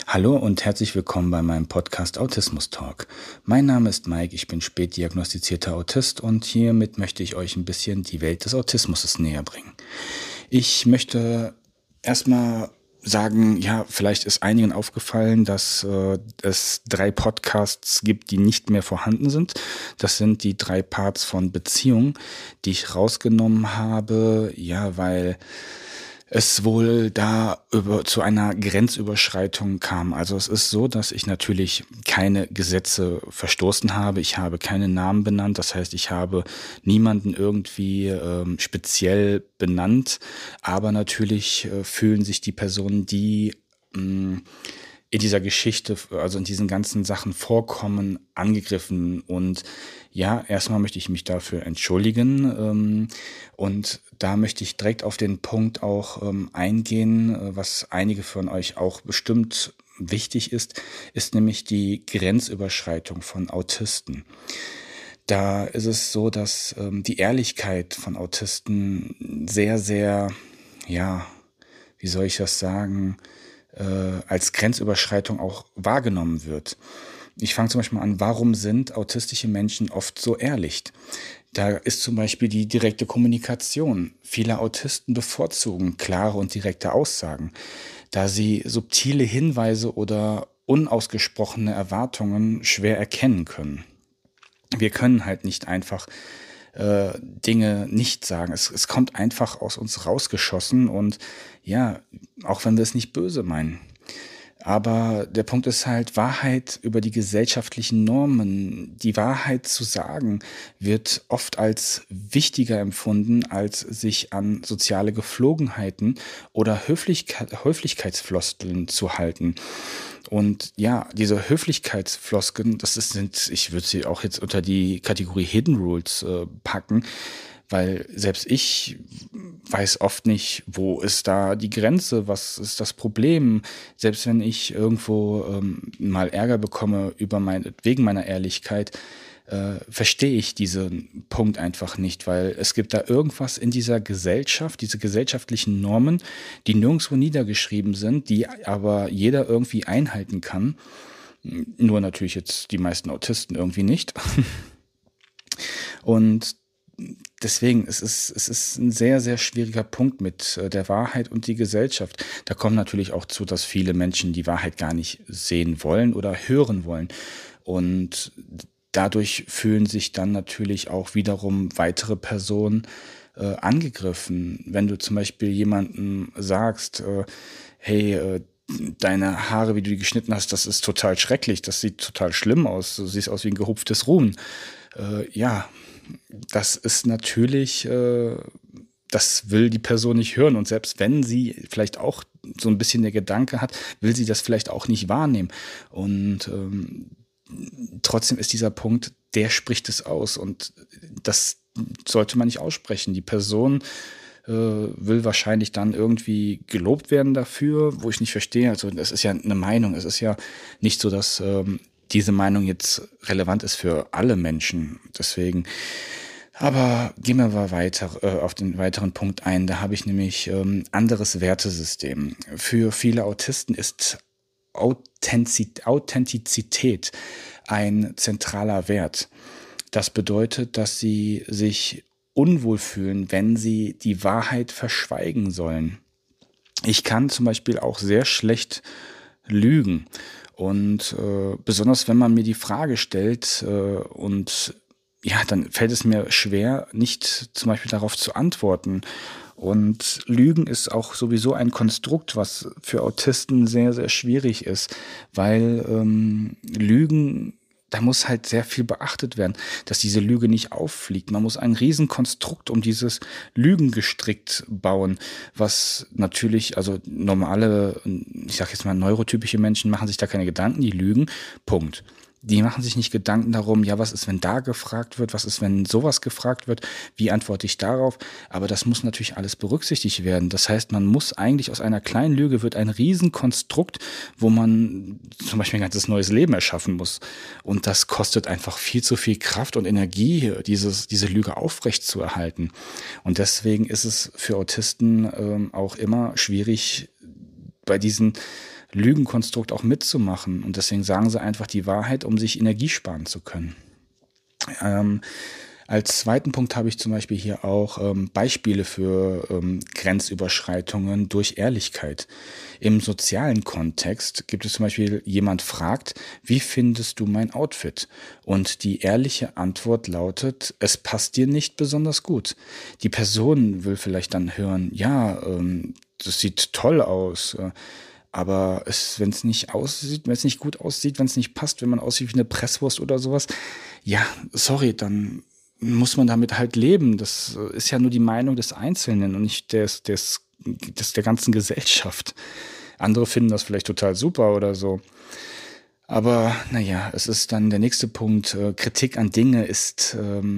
Hallo und herzlich willkommen bei meinem Podcast Autismus Talk. Mein Name ist Mike, ich bin spät diagnostizierter Autist und hiermit möchte ich euch ein bisschen die Welt des Autismus näher bringen. Ich möchte erstmal sagen, ja, vielleicht ist einigen aufgefallen, dass es 3 Podcasts gibt, die nicht mehr vorhanden sind. Das sind die 3 Parts von Beziehung, die ich rausgenommen habe, ja, weil es wohl zu einer Grenzüberschreitung kam. Also es ist so, dass ich natürlich keine Gesetze verstoßen habe. Ich habe keine Namen benannt. Das heißt, ich habe niemanden irgendwie speziell benannt. Aber natürlich fühlen sich die Personen, die in dieser Geschichte, also in diesen ganzen Sachen vorkommen, angegriffen. Und ja, erstmal möchte ich mich dafür entschuldigen. Und da möchte ich direkt auf den Punkt auch eingehen, was einige von euch auch bestimmt wichtig ist nämlich die Grenzüberschreitung von Autisten. Da ist es so, dass die Ehrlichkeit von Autisten sehr, sehr, ja, wie soll ich das sagen, als Grenzüberschreitung auch wahrgenommen wird. Ich fange zum Beispiel mal an, warum sind autistische Menschen oft so ehrlich? Da ist zum Beispiel die direkte Kommunikation. Viele Autisten bevorzugen klare und direkte Aussagen, da sie subtile Hinweise oder unausgesprochene Erwartungen schwer erkennen können. Wir können halt nicht einfach Dinge nicht sagen. Es kommt einfach aus uns rausgeschossen und ja, auch wenn wir es nicht böse meinen. Aber der Punkt ist halt, Wahrheit über die gesellschaftlichen Normen, die Wahrheit zu sagen, wird oft als wichtiger empfunden, als sich an soziale Geflogenheiten oder Höflichkeitsfloskeln zu halten. Und ja, diese Höflichkeitsfloskeln, ich würde sie auch jetzt unter die Kategorie Hidden Rules packen, weil selbst ich weiß oft nicht, wo ist da die Grenze, was ist das Problem. Selbst wenn ich irgendwo mal Ärger bekomme wegen meiner Ehrlichkeit, verstehe ich diesen Punkt einfach nicht, weil es gibt da irgendwas in dieser Gesellschaft, diese gesellschaftlichen Normen, die nirgendwo niedergeschrieben sind, die aber jeder irgendwie einhalten kann. Nur natürlich jetzt die meisten Autisten irgendwie nicht. Und deswegen, es ist ein sehr, sehr schwieriger Punkt mit der Wahrheit und die Gesellschaft. Da kommt natürlich auch zu, dass viele Menschen die Wahrheit gar nicht sehen wollen oder hören wollen. Und dadurch fühlen sich dann natürlich auch wiederum weitere Personen angegriffen. Wenn du zum Beispiel jemandem sagst, hey, deine Haare, wie du die geschnitten hast, das ist total schrecklich, das sieht total schlimm aus, du siehst aus wie ein gehupftes Huhn. Ja, das ist natürlich, das will die Person nicht hören. Und selbst wenn sie vielleicht auch so ein bisschen der Gedanke hat, will sie das vielleicht auch nicht wahrnehmen. Und trotzdem ist dieser Punkt, der spricht es aus. Und das sollte man nicht aussprechen. Die Person will wahrscheinlich dann irgendwie gelobt werden dafür, wo ich nicht verstehe. Also das ist ja eine Meinung. Es ist ja nicht so, dass diese Meinung jetzt relevant ist für alle Menschen. Deswegen, aber gehen wir mal weiter auf den weiteren Punkt ein. Da habe ich nämlich anderes Wertesystem. Für viele Autisten ist Authentizität ein zentraler Wert. Das bedeutet, dass sie sich unwohl fühlen, wenn sie die Wahrheit verschweigen sollen. Ich kann zum Beispiel auch sehr schlecht lügen. Und besonders wenn man mir die Frage stellt und ja, dann fällt es mir schwer, nicht zum Beispiel darauf zu antworten. Und Lügen ist auch sowieso ein Konstrukt, was für Autisten sehr, sehr schwierig ist, weil Lügen, da muss halt sehr viel beachtet werden, dass diese Lüge nicht auffliegt. Man muss ein Riesenkonstrukt um dieses Lügengestrickt bauen, was natürlich, also normale, ich sag jetzt mal neurotypische Menschen machen sich da keine Gedanken, die lügen, Punkt. Die machen sich nicht Gedanken darum, ja, was ist, wenn da gefragt wird, was ist, wenn sowas gefragt wird, wie antworte ich darauf? Aber das muss natürlich alles berücksichtigt werden. Das heißt, man muss eigentlich aus einer kleinen Lüge wird ein Riesenkonstrukt, wo man zum Beispiel ein ganzes neues Leben erschaffen muss. Und das kostet einfach viel zu viel Kraft und Energie, diese Lüge aufrecht zu erhalten. Und deswegen ist es für Autisten auch immer schwierig, bei diesen Lügenkonstrukt auch mitzumachen. Und deswegen sagen sie einfach die Wahrheit, um sich Energie sparen zu können. Als zweiten Punkt habe ich zum Beispiel hier auch Beispiele für Grenzüberschreitungen durch Ehrlichkeit. Im sozialen Kontext gibt es zum Beispiel, jemand fragt, wie findest du mein Outfit? Und die ehrliche Antwort lautet, es passt dir nicht besonders gut. Die Person will vielleicht dann hören, ja, das sieht toll aus, aber wenn es nicht aussieht, wenn es nicht gut aussieht, wenn es nicht passt, wenn man aussieht wie eine Presswurst oder sowas, ja, sorry, dann muss man damit halt leben. Das ist ja nur die Meinung des Einzelnen und nicht der ganzen Gesellschaft. Andere finden das vielleicht total super oder so. Aber naja, es ist dann der nächste Punkt. Kritik an Dinge ist,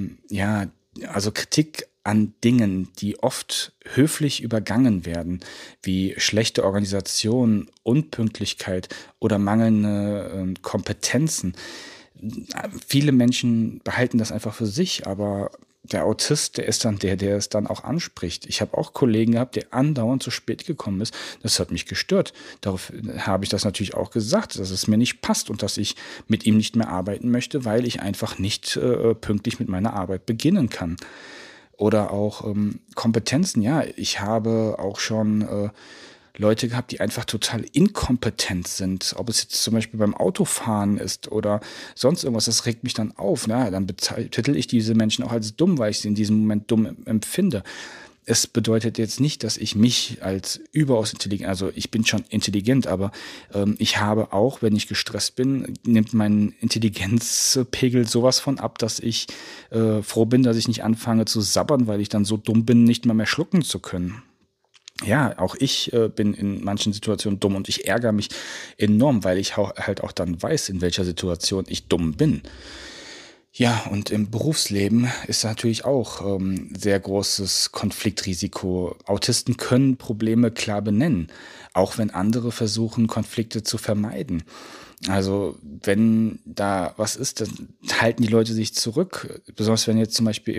also Kritik an Dingen, die oft höflich übergangen werden, wie schlechte Organisation, Unpünktlichkeit oder mangelnde Kompetenzen. Viele Menschen behalten das einfach für sich, aber der Autist, der ist dann der es dann auch anspricht. Ich habe auch Kollegen gehabt, der andauernd zu spät gekommen ist. Das hat mich gestört. Darauf habe ich das natürlich auch gesagt, dass es mir nicht passt und dass ich mit ihm nicht mehr arbeiten möchte, weil ich einfach nicht pünktlich mit meiner Arbeit beginnen kann. Oder auch Kompetenzen. Ja, ich habe auch schon Leute gehabt, die einfach total inkompetent sind. Ob es jetzt zum Beispiel beim Autofahren ist oder sonst irgendwas, das regt mich dann auf. Na, dann betitel ich diese Menschen auch als dumm, weil ich sie in diesem Moment dumm empfinde. Es bedeutet jetzt nicht, dass ich mich als überaus intelligent, also ich bin schon intelligent, aber ich habe auch, wenn ich gestresst bin, nimmt mein Intelligenzpegel sowas von ab, dass ich froh bin, dass ich nicht anfange zu sabbern, weil ich dann so dumm bin, nicht mehr schlucken zu können. Ja, auch ich bin in manchen Situationen dumm und ich ärgere mich enorm, weil ich halt auch dann weiß, in welcher Situation ich dumm bin. Ja, und im Berufsleben ist natürlich auch sehr großes Konfliktrisiko. Autisten können Probleme klar benennen, auch wenn andere versuchen, Konflikte zu vermeiden. Also wenn da was ist, dann halten die Leute sich zurück. Besonders wenn jetzt zum Beispiel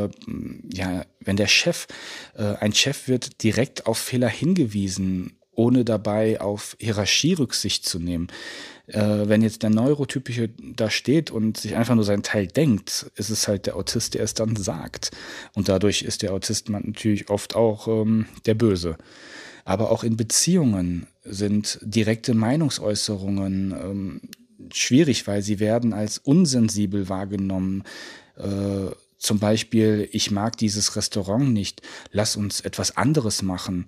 wenn der Chef, ein Chef wird direkt auf Fehler hingewiesen, ohne dabei auf Hierarchie Rücksicht zu nehmen. Wenn jetzt der Neurotypische da steht und sich einfach nur seinen Teil denkt, ist es halt der Autist, der es dann sagt. Und dadurch ist der Autist natürlich oft auch der Böse. Aber auch in Beziehungen sind direkte Meinungsäußerungen schwierig, weil sie werden als unsensibel wahrgenommen. Zum Beispiel, ich mag dieses Restaurant nicht, lass uns etwas anderes machen.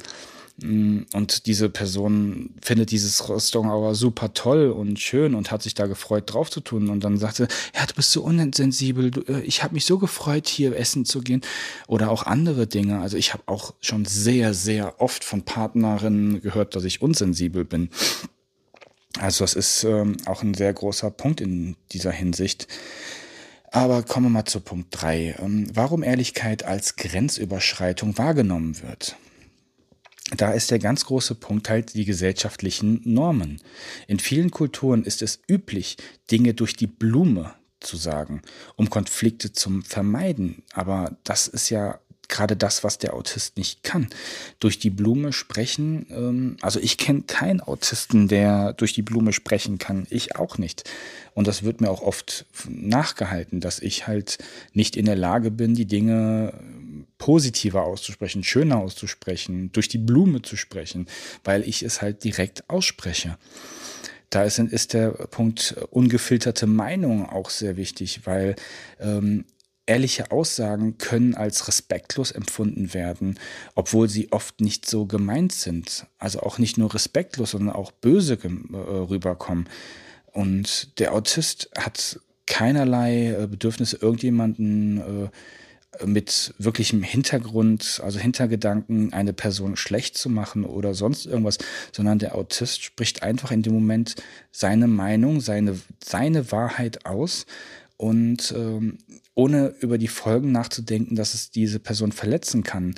Und diese Person findet dieses Restaurant aber super toll und schön und hat sich da gefreut, drauf zu tun. Und dann sagt sie, ja, du bist so unsensibel, ich habe mich so gefreut, hier essen zu gehen. Oder auch andere Dinge. Also ich habe auch schon sehr, sehr oft von Partnerinnen gehört, dass ich unsensibel bin. Also das ist auch ein sehr großer Punkt in dieser Hinsicht. Aber kommen wir mal zu Punkt 3. Warum Ehrlichkeit als Grenzüberschreitung wahrgenommen wird. Da ist der ganz große Punkt halt die gesellschaftlichen Normen. In vielen Kulturen ist es üblich, Dinge durch die Blume zu sagen, um Konflikte zu vermeiden. Aber das ist ja gerade das, was der Autist nicht kann. Durch die Blume sprechen, also ich kenne keinen Autisten, der durch die Blume sprechen kann. Ich auch nicht. Und das wird mir auch oft nachgehalten, dass ich halt nicht in der Lage bin, die Dinge positiver auszusprechen, schöner auszusprechen, durch die Blume zu sprechen, weil ich es halt direkt ausspreche. Da ist der Punkt ungefilterte Meinung auch sehr wichtig, weil ehrliche Aussagen können als respektlos empfunden werden, obwohl sie oft nicht so gemeint sind. Also auch nicht nur respektlos, sondern auch böse rüberkommen. Und der Autist hat keinerlei Bedürfnisse, irgendjemanden mit wirklichem Hintergrund, also Hintergedanken, eine Person schlecht zu machen oder sonst irgendwas, sondern der Autist spricht einfach in dem Moment seine Meinung, seine Wahrheit aus und ohne über die Folgen nachzudenken, dass es diese Person verletzen kann,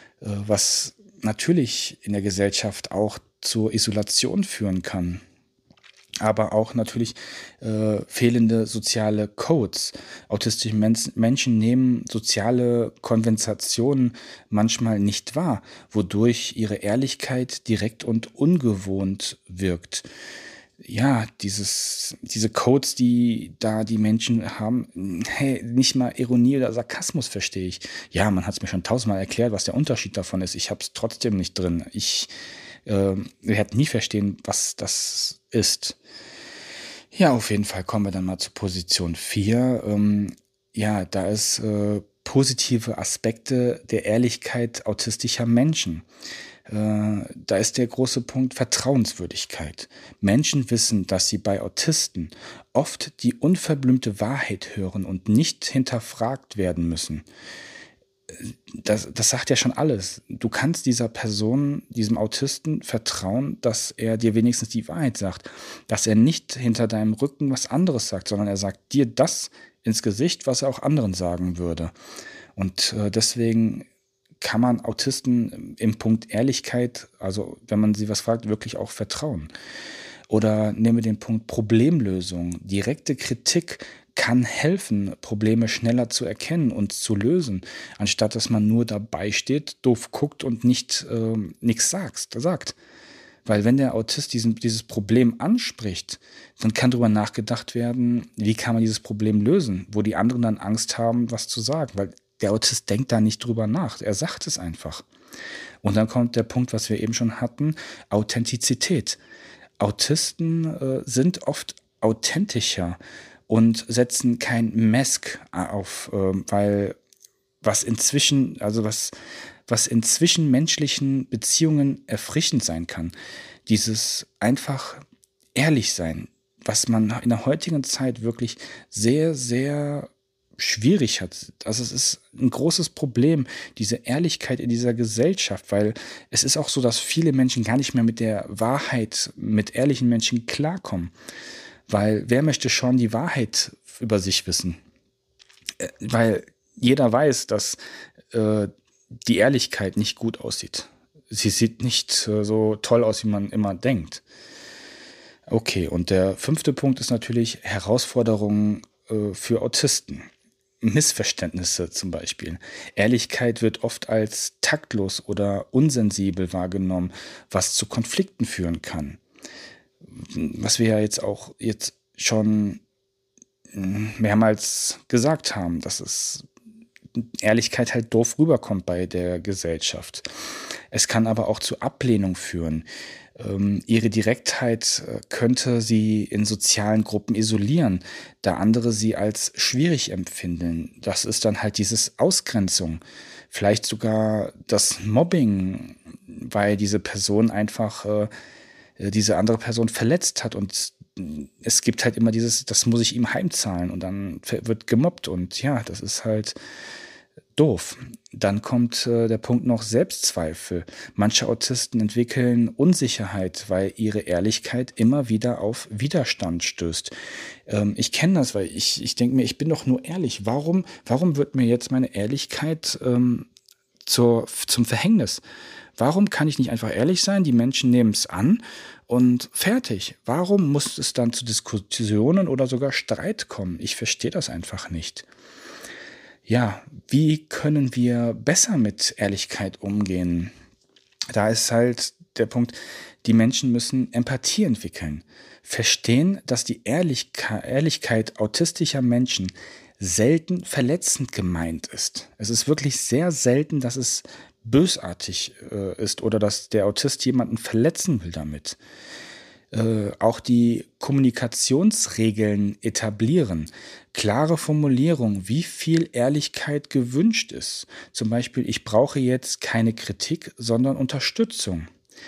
was natürlich in der Gesellschaft auch zur Isolation führen kann. aber auch natürlich fehlende soziale Codes. Autistische Menschen nehmen soziale Konventionen manchmal nicht wahr, wodurch ihre Ehrlichkeit direkt und ungewohnt wirkt. Ja, diese Codes, die da die Menschen haben, hey, nicht mal Ironie oder Sarkasmus verstehe ich. Ja, man hat es mir schon tausendmal erklärt, was der Unterschied davon ist. Ich habe es trotzdem nicht drin. Ich werde nie verstehen, was das ist. Ja, auf jeden Fall kommen wir dann mal zu Position 4. Ja, da ist positive Aspekte der Ehrlichkeit autistischer Menschen. Da ist der große Punkt Vertrauenswürdigkeit. Menschen wissen, dass sie bei Autisten oft die unverblümte Wahrheit hören und nicht hinterfragt werden müssen. Das sagt ja schon alles. Du kannst dieser Person, diesem Autisten vertrauen, dass er dir wenigstens die Wahrheit sagt, dass er nicht hinter deinem Rücken was anderes sagt, sondern er sagt dir das ins Gesicht, was er auch anderen sagen würde. Und deswegen kann man Autisten im Punkt Ehrlichkeit, also wenn man sie was fragt, wirklich auch vertrauen. Oder nehmen wir den Punkt Problemlösung. Direkte Kritik kann helfen, Probleme schneller zu erkennen und zu lösen, anstatt dass man nur dabei steht, doof guckt und nichts sagt. Weil wenn der Autist dieses Problem anspricht, dann kann darüber nachgedacht werden, wie kann man dieses Problem lösen, wo die anderen dann Angst haben, was zu sagen, weil der Autist denkt da nicht drüber nach, er sagt es einfach. Und dann kommt der Punkt, was wir eben schon hatten, Authentizität. Autisten sind oft authentischer und setzen kein Mask auf, weil was in zwischenmenschlichen Beziehungen erfrischend sein kann, dieses einfach ehrlich sein, was man in der heutigen Zeit wirklich sehr, sehr schwierig hat. Also es ist ein großes Problem, diese Ehrlichkeit in dieser Gesellschaft, weil es ist auch so, dass viele Menschen gar nicht mehr mit der Wahrheit, mit ehrlichen Menschen klarkommen. Weil wer möchte schon die Wahrheit über sich wissen? Weil jeder weiß, dass die Ehrlichkeit nicht gut aussieht. Sie sieht nicht so toll aus, wie man immer denkt. Okay, und der 5. Punkt ist natürlich Herausforderungen für Autisten. Missverständnisse zum Beispiel. Ehrlichkeit wird oft als taktlos oder unsensibel wahrgenommen, was zu Konflikten führen kann. Was wir ja jetzt schon mehrmals gesagt haben, dass es Ehrlichkeit halt doof rüberkommt bei der Gesellschaft. Es kann aber auch zu Ablehnung führen. Ihre Direktheit könnte sie in sozialen Gruppen isolieren, da andere sie als schwierig empfinden. Das ist dann halt dieses Ausgrenzung, vielleicht sogar das Mobbing, weil diese Person einfach diese andere Person verletzt hat und es gibt halt immer das muss ich ihm heimzahlen und dann wird gemobbt und ja, das ist halt doof. Dann kommt der Punkt noch Selbstzweifel. Manche Autisten entwickeln Unsicherheit, weil ihre Ehrlichkeit immer wieder auf Widerstand stößt. Ich kenne das, weil ich denke mir, ich bin doch nur ehrlich. Warum wird mir jetzt meine Ehrlichkeit zum Verhängnis? Warum kann ich nicht einfach ehrlich sein? Die Menschen nehmen es an und fertig. Warum muss es dann zu Diskussionen oder sogar Streit kommen? Ich verstehe das einfach nicht. Ja, wie können wir besser mit Ehrlichkeit umgehen? Da ist halt der Punkt, die Menschen müssen Empathie entwickeln. Verstehen, dass die Ehrlichkeit autistischer Menschen selten verletzend gemeint ist. Es ist wirklich sehr selten, dass es bösartig ist oder dass der Autist jemanden verletzen will damit. Auch die Kommunikationsregeln etablieren. Klare Formulierung, wie viel Ehrlichkeit gewünscht ist. Zum Beispiel, ich brauche jetzt keine Kritik, sondern Unterstützung.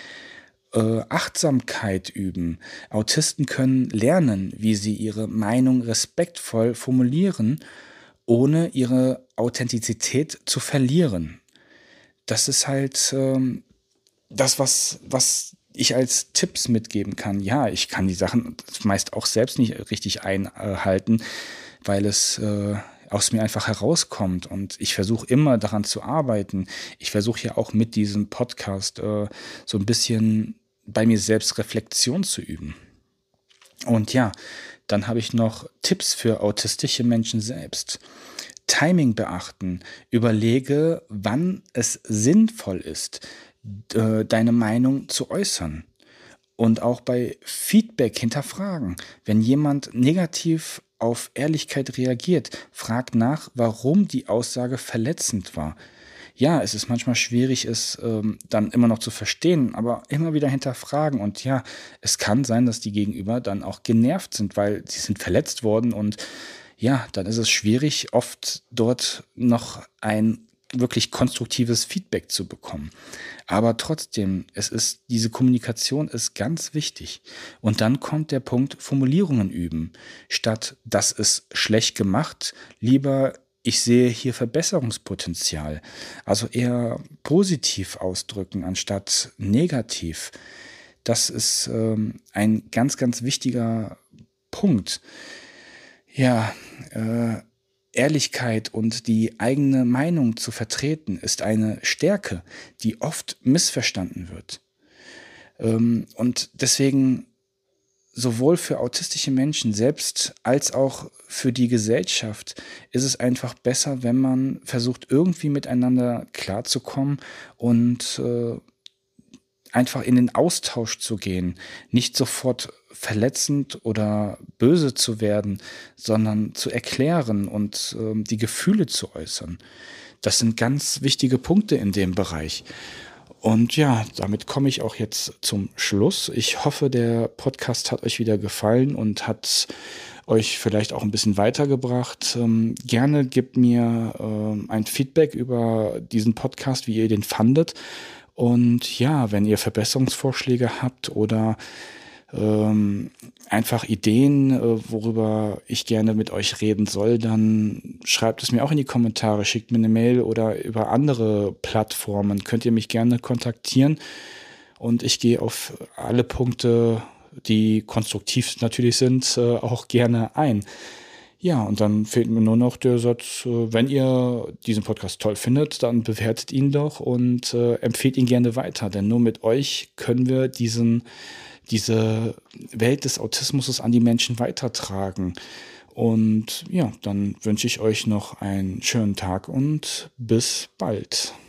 Achtsamkeit üben. Autisten können lernen, wie sie ihre Meinung respektvoll formulieren, ohne ihre Authentizität zu verlieren. Das ist halt das, was ich als Tipps mitgeben kann. Ja, ich kann die Sachen meist auch selbst nicht richtig einhalten, weil es aus mir einfach herauskommt. Und ich versuche immer daran zu arbeiten. Ich versuche ja auch mit diesem Podcast so ein bisschen bei mir selbst Reflexion zu üben. Und ja, dann habe ich noch Tipps für autistische Menschen selbst. Timing beachten. Überlege, wann es sinnvoll ist, deine Meinung zu äußern. Und auch bei Feedback hinterfragen. Wenn jemand negativ auf Ehrlichkeit reagiert, frag nach, warum die Aussage verletzend war. Ja, es ist manchmal schwierig, es dann immer noch zu verstehen, aber immer wieder hinterfragen. Und ja, es kann sein, dass die Gegenüber dann auch genervt sind, weil sie sind verletzt worden. Und ja, dann ist es schwierig, oft dort noch ein wirklich konstruktives Feedback zu bekommen. Aber trotzdem, diese Kommunikation ist ganz wichtig. Und dann kommt der Punkt Formulierungen üben. Statt das ist schlecht gemacht, lieber ich sehe hier Verbesserungspotenzial. Also eher positiv ausdrücken anstatt negativ. Das ist ein ganz, ganz wichtiger Punkt. Ja, Ehrlichkeit und die eigene Meinung zu vertreten, ist eine Stärke, die oft missverstanden wird. Und deswegen sowohl für autistische Menschen selbst als auch für die Gesellschaft ist es einfach besser, wenn man versucht, irgendwie miteinander klarzukommen und einfach in den Austausch zu gehen, nicht sofort verletzend oder böse zu werden, sondern zu erklären und die Gefühle zu äußern. Das sind ganz wichtige Punkte in dem Bereich. Und ja, damit komme ich auch jetzt zum Schluss. Ich hoffe, der Podcast hat euch wieder gefallen und hat euch vielleicht auch ein bisschen weitergebracht. Gerne gebt mir ein Feedback über diesen Podcast, wie ihr den fandet. Und ja, wenn ihr Verbesserungsvorschläge habt oder einfach Ideen, worüber ich gerne mit euch reden soll, dann schreibt es mir auch in die Kommentare, schickt mir eine Mail oder über andere Plattformen könnt ihr mich gerne kontaktieren. Und ich gehe auf alle Punkte, die konstruktiv natürlich sind, auch gerne ein. Ja, und dann fehlt mir nur noch der Satz, wenn ihr diesen Podcast toll findet, dann bewertet ihn doch und empfehlt ihn gerne weiter. Denn nur mit euch können wir diese Welt des Autismus an die Menschen weitertragen. Und ja, dann wünsche ich euch noch einen schönen Tag und bis bald.